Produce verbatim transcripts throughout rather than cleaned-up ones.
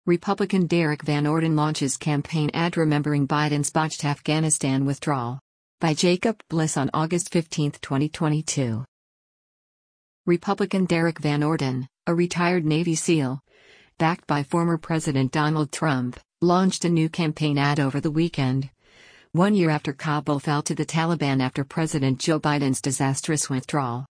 Republican Derek Van Orden launches campaign ad remembering Biden's botched Afghanistan withdrawal. By Jacob Bliss on August fifteenth, twenty twenty-two. Republican Derek Van Orden, a retired Navy SEAL, backed by former President Donald Trump, launched a new campaign ad over the weekend, one year after Kabul fell to the Taliban after President Joe Biden's disastrous withdrawal.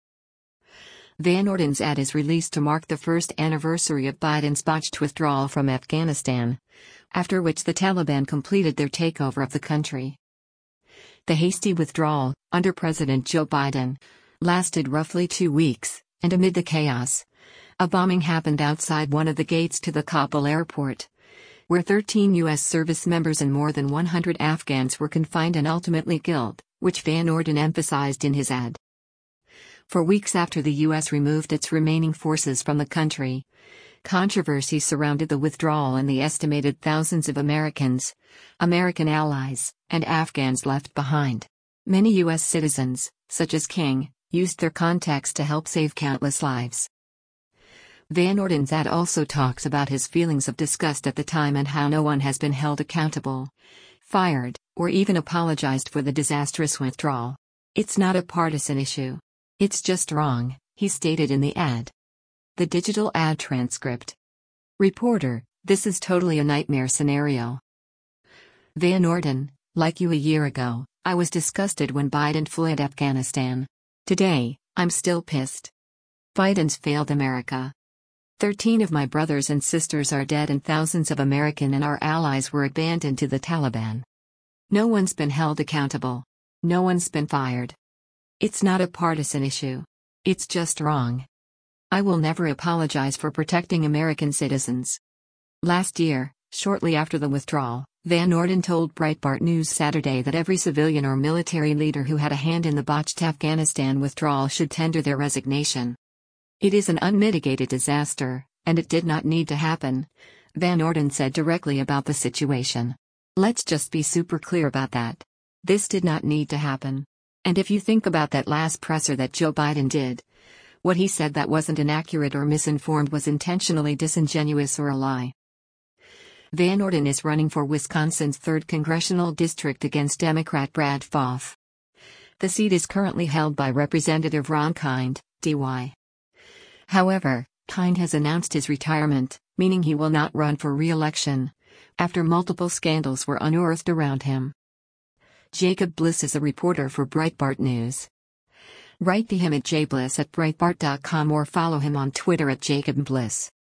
Van Orden's ad is released to mark the first anniversary of Biden's botched withdrawal from Afghanistan, after which the Taliban completed their takeover of the country. The hasty withdrawal, under President Joe Biden, lasted roughly two weeks, and amid the chaos, a bombing happened outside one of the gates to the Kabul airport, where thirteen U S service members and more than one hundred Afghans were confined and ultimately killed, which Van Orden emphasized in his ad. For weeks after the U S removed its remaining forces from the country, controversy surrounded the withdrawal and the estimated thousands of Americans, American allies, and Afghans left behind. Many U S citizens, such as King, used their contacts to help save countless lives. Van Orden's ad also talks about his feelings of disgust at the time and how no one has been held accountable, fired, or even apologized for the disastrous withdrawal. It's not a partisan issue. It's just wrong, he stated in the ad. The digital ad transcript. Reporter, this is totally a nightmare scenario. Van Orden, like you a year ago, I was disgusted when Biden fled Afghanistan. Today, I'm still pissed. Biden's failed America. Thirteen of my brothers and sisters are dead and thousands of American and our allies were abandoned to the Taliban. No one's been held accountable. No one's been fired. It's not a partisan issue. It's just wrong. I will never apologize for protecting American citizens. Last year, shortly after the withdrawal, Van Orden told Breitbart News Saturday that every civilian or military leader who had a hand in the botched Afghanistan withdrawal should tender their resignation. It is an unmitigated disaster, and it did not need to happen, Van Orden said directly about the situation. Let's just be super clear about that. This did not need to happen. And if you think about that last presser that Joe Biden did, what he said that wasn't inaccurate or misinformed was intentionally disingenuous or a lie. Van Orden is running for Wisconsin's third congressional district against Democrat Brad Pfaff. The seat is currently held by Representative Ron Kind, D Y. However, Kind has announced his retirement, meaning he will not run for re-election, after multiple scandals were unearthed around him. Jacob Bliss is a reporter for Breitbart News. Write to him at jbliss at breitbart dot com or follow him on Twitter at Jacob Bliss.